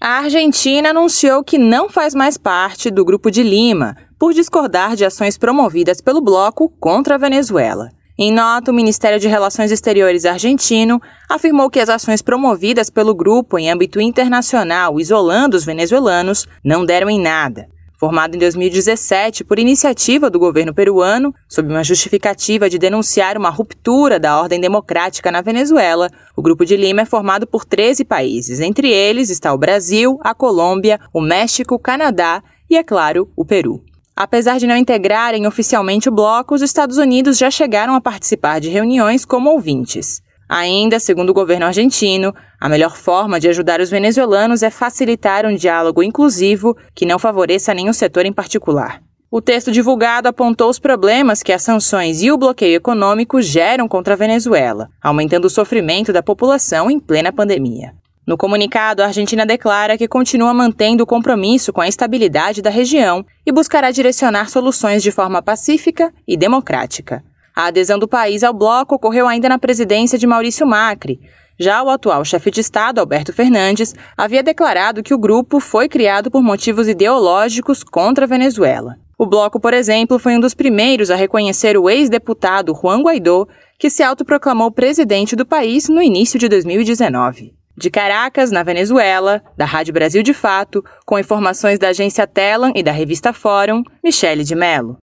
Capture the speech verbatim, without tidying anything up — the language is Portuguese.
A Argentina anunciou que não faz mais parte do Grupo de Lima, por discordar de ações promovidas pelo bloco contra a Venezuela. Em nota, o Ministério de Relações Exteriores argentino afirmou que as ações promovidas pelo grupo em âmbito internacional isolando os venezuelanos não deram em nada. Formado em dois mil e dezessete por iniciativa do governo peruano, sob uma justificativa de denunciar uma ruptura da ordem democrática na Venezuela, o Grupo de Lima é formado por treze países. Entre eles está o Brasil, a Colômbia, o México, o Canadá e, é claro, o Peru. Apesar de não integrarem oficialmente o bloco, os Estados Unidos já chegaram a participar de reuniões como ouvintes. Ainda, segundo o governo argentino, a melhor forma de ajudar os venezuelanos é facilitar um diálogo inclusivo que não favoreça nenhum setor em particular. O texto divulgado apontou os problemas que as sanções e o bloqueio econômico geram contra a Venezuela, aumentando o sofrimento da população em plena pandemia. No comunicado, a Argentina declara que continua mantendo o compromisso com a estabilidade da região e buscará direcionar soluções de forma pacífica e democrática. A adesão do país ao bloco ocorreu ainda na presidência de Maurício Macri. Já o atual chefe de Estado, Alberto Fernandes, havia declarado que o grupo foi criado por motivos ideológicos contra a Venezuela. O bloco, por exemplo, foi um dos primeiros a reconhecer o ex-deputado Juan Guaidó, que se autoproclamou presidente do país no início de dois mil e dezenove. De Caracas, na Venezuela, da Rádio Brasil de Fato, com informações da agência Telam e da revista Fórum, Michele de Mello.